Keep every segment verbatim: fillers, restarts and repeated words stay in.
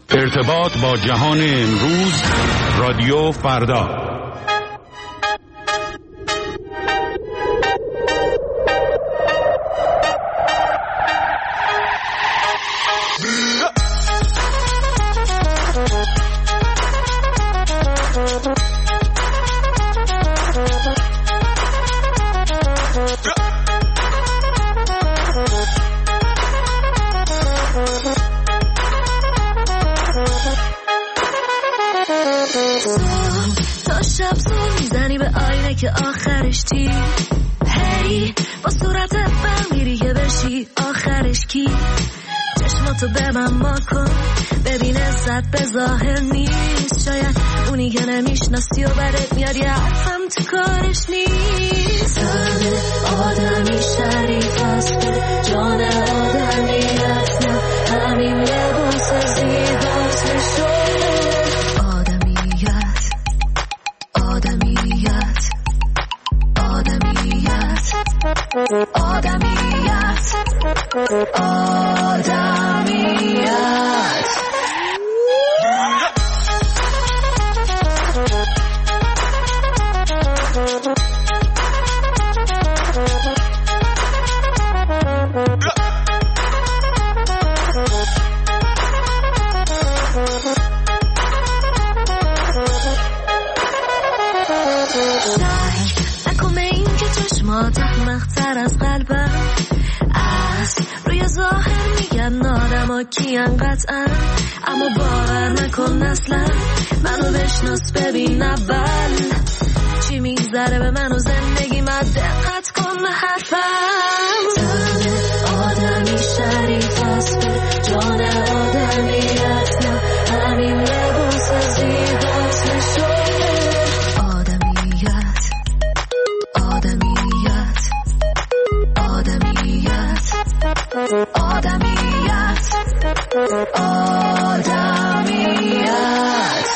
ارتباط با جهان امروز، رادیو فردا. تا شب زور میزنی به آینه که آخرش چی؟ هی با صورت بر میری که بشی آخرش کی؟ چشماتو به من ما کن ببین عزت به ظاهر نیست، شاید اونی که نمیشناسی و برت میاد یه حرفم تو کارش نیست. تن آدمی شریف هست به جان آدمیت، نه همین لباس زیباست نشونه آدمیت. آدمیت آدمیت آدمیت آدمیت. نکنه این که چشمات احمق‌تر از قلبم است، روی ظاهر میگن آدم ها کین قطعا، اما باور نکن اصلا منو بشناس ببین اول چی میگذره به من و زندگی من، دقت کن به حرفم. تن آدمی شریف است به جان آدمیت، نه همین لباس زیباست نشونه آدمیت. آدمیت آدمیت آدمیت آدمیت.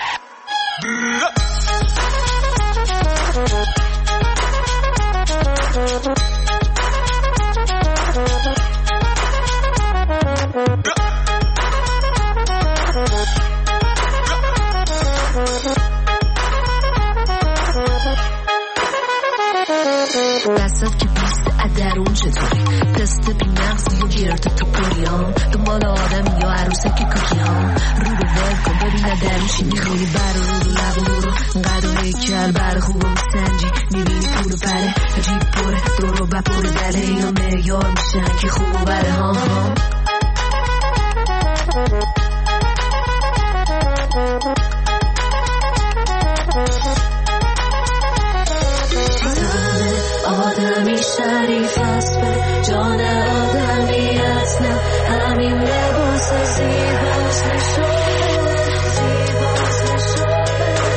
دستت که بیست ادرون چطوری؟ دست بی مغزی و گرد تو پریام، دنبال آدمی یا عروسه که کوکی ها، رو رو ول کن ببین ادرون چی میخوری، بر رو رو لب و رو انقدر و هیکل بر خوب و سنجی میبینی پول و پره جیب پره دور و بپره دله یا معیار میشن که خوب و بره ها ها. آدمی شریف است به جان آدمیت، نه همین لباس زیباست نشونه زیباست نشونه.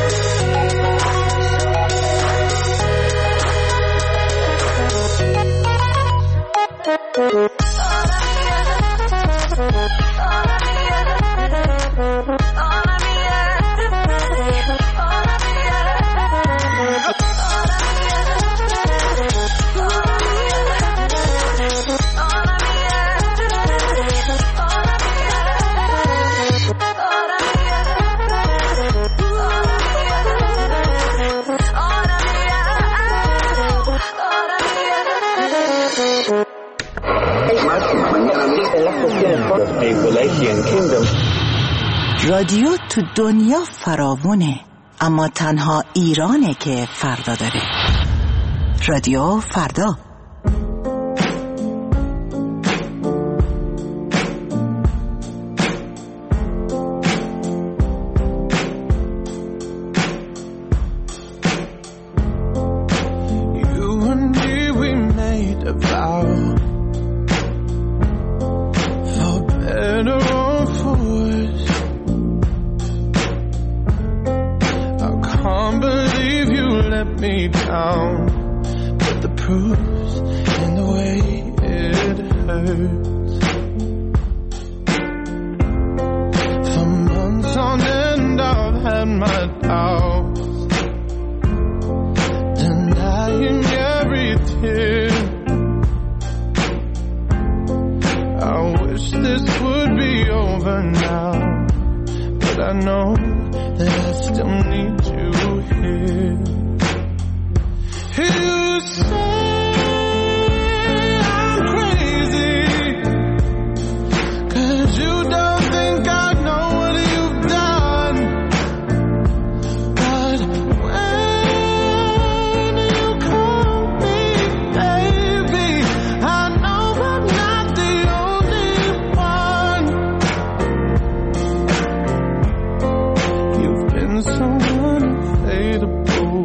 رادیو تو دنیا فراوونه، اما تنها ایرانه که فردا داره. رادیو فردا. I wish this would be over now. I know that I still need you here. You say I'm crazy, 'cause you don't think I know what you've done. But when you call me baby, I know I'm not the only one. You've been so unfadable.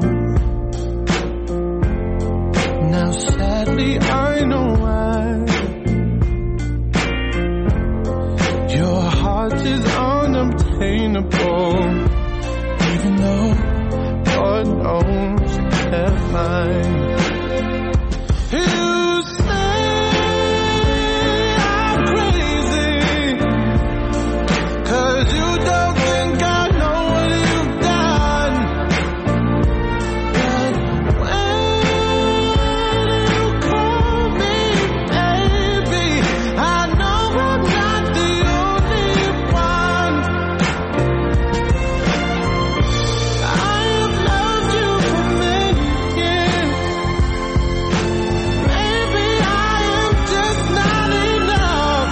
Now sadly I know why. Your heart is unobtainable, even though God knows you can't find. You say I'm crazy, 'cause you don't think I know what you've done. But when you call me baby, I know I'm not the only one. I have loved you for many years. Maybe I am just not enough.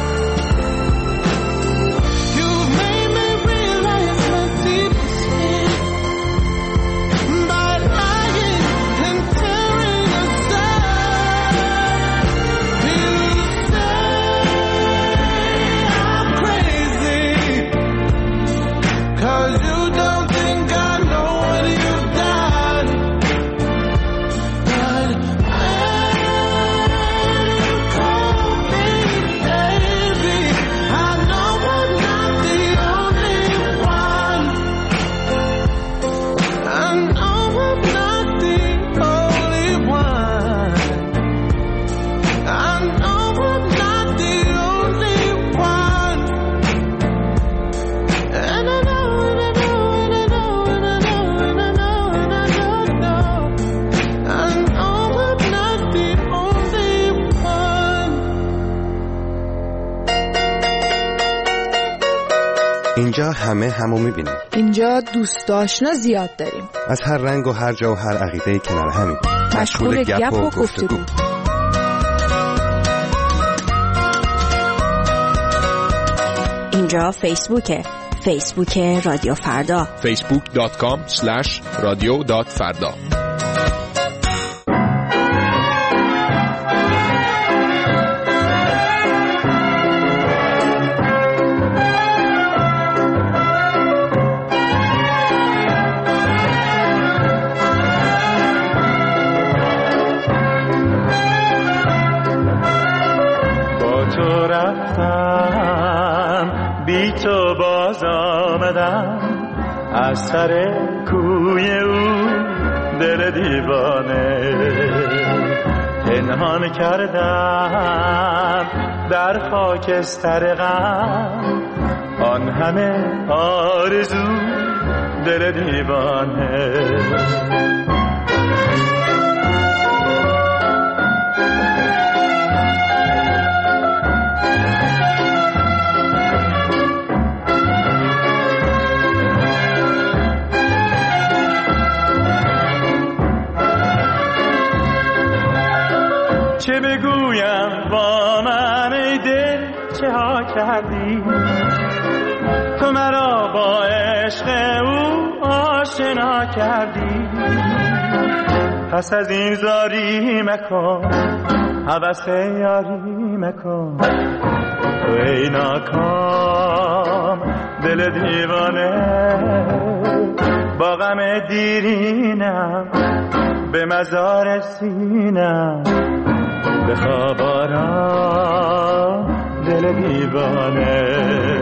You've made me realize my deepest fear by lying and tearing us apart. You say I'm crazy, 'cause you don't think I know what you've done. But when you call me baby, I know I'm not the only one. I know I'm not the only one. I know I'm not the only one. And I know, and I know, and I know, and I know, and I know, and I know, know. I know I'm not the only one. اینجا همه همو میبینیم. اینجا دوست آشنا زیاد داریم. از هر رنگ و هر جا و هر عقیده کنار همین. مشغول گپ و گفتگو. اینجا فیسبوکه. فیسبوک رادیو فردا. فیسبوک دات کام اسلش رادیو دات فردا. با تو رفتم بی تو باز آمدم، از سر کوی او دل دیوانه پنهان کردم در خاکستر غم، آن همه آرزو دل دیوانه. چه بگویم با من ای دل چه ها کردی، تو مرا با عشق او آشنا کردی، پس از این زاری مکن هوس یاری مکن، تو ای ناکام دل دیوانه، با غم دیرینم به مزار سینم، به خواب آرام دل دیوانه.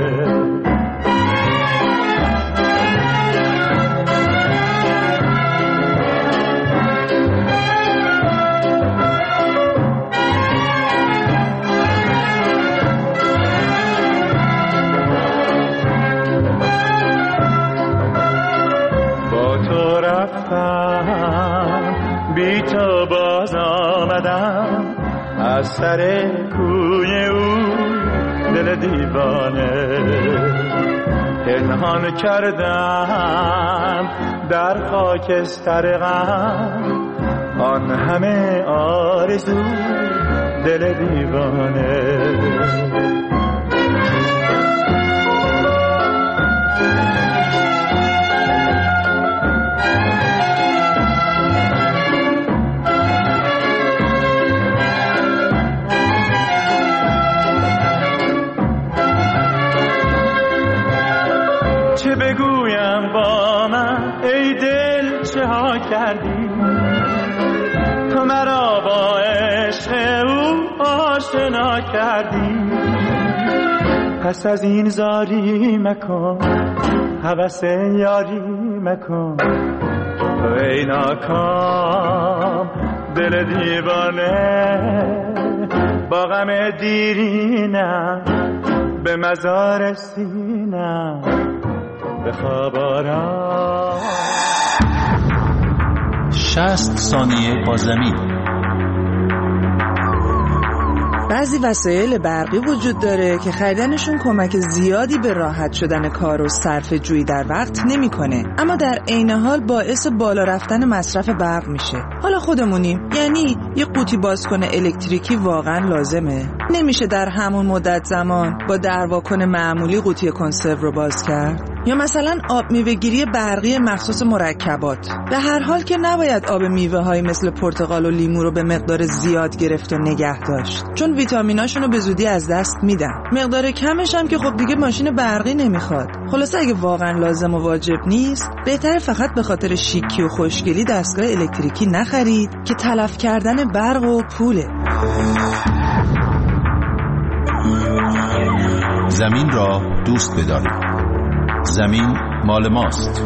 با تو رفتم بی تو باز آمدم، از سر کوی او دل دیوانه پنهان کردم در خاکستر غم آن همه آرزو دل دیوانه. چه بگویم با من ای دل چه ها کردی تو مرا با عشق او آشنا کردی. پس از این زاری مکن هوس یاری مکن تو ای ناکام دل دیوانه. با غم دیرینم به مزار سینم بخواب آرام. شصت ثانیه با زمین. بعضی وسایل برقی وجود داره که خریدنشون کمک زیادی به راحت شدن کار و صرفه جویی در وقت نمیکنه، اما در عین حال باعث بالا رفتن مصرف برق میشه. حالا خودمونیم، یعنی یه قوطی بازکن الکتریکی واقعا لازمه؟ نمیشه در همون مدت زمان با درواکن معمولی قوطی کنسرو رو باز کرد؟ یا مثلا آب میوه‌گیری برقی مخصوص مرکبات. به هر حال که نباید آب میوه‌های مثل پرتقال و لیمو رو به مقدار زیاد گرفت و نگه داشت، چون ویتامیناشون رو به زودی از دست میدن. مقدار کمش هم که خب دیگه ماشین برقی نمیخواد. خلاصه اگه واقعا لازم و واجب نیست، بهتره فقط به خاطر شیکی و خوشگلی دستگاه الکتریکی نخرید که تلف کردن برق و پوله. زمین را دوست بدارید. زمین مال ماست.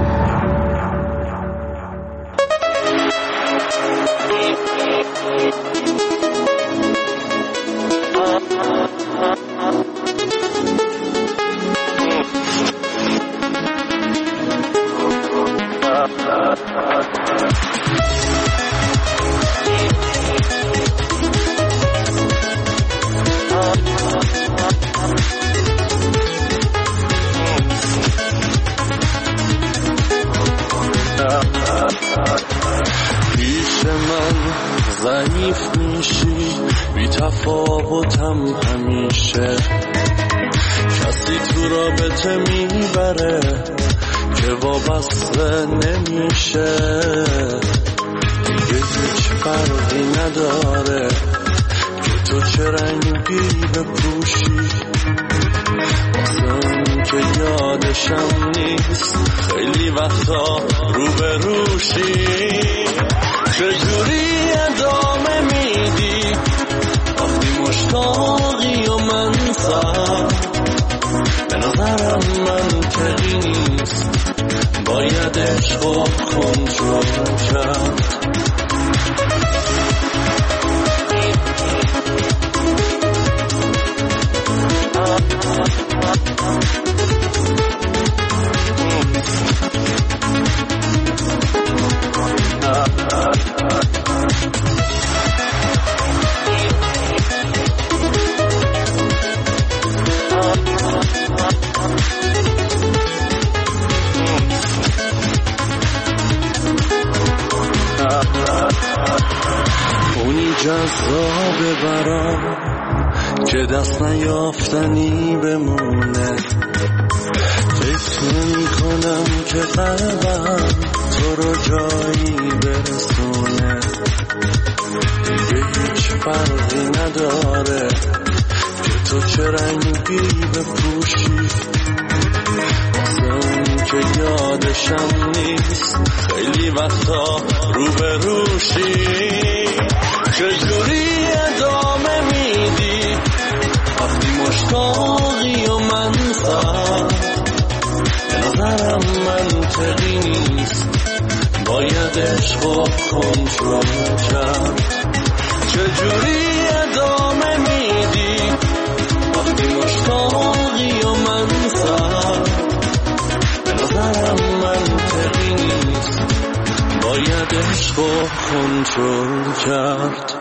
پیش من ضعیف میشی بی تفاوتم همیشه. کسی تو رابطه میبره که وابسته نمیشه. دیگه هیچ فرقی نداره که تو چه رنگی بپوشی. که یادشم نیست خیلی وقتا روبروشی. چجوری ادامه میدی وقتی مشتاقی و من سر؟ به نظرم منطقی نیست، باید عشق و کنترل کرد. اونی جذابه برام که دست نیافتنی بمونه. فکر نمی کنم که قلبم تو رو جایی برسونه. دیگه هیچ فرقی نداره که تو چه رنگی بپوشی. که یادشم نیست خیلی وقتا روبروشی. چجوری ادامه میدی وقتی مشتاقی و من سر؟ به نظرم منطقی نیست، باید عشق و کنترل کرد. چجوری ادامه میدی وقتی مشتاقی و من سر؟ به نظرم منطقی نیست، باید عشق و کنترل کرد.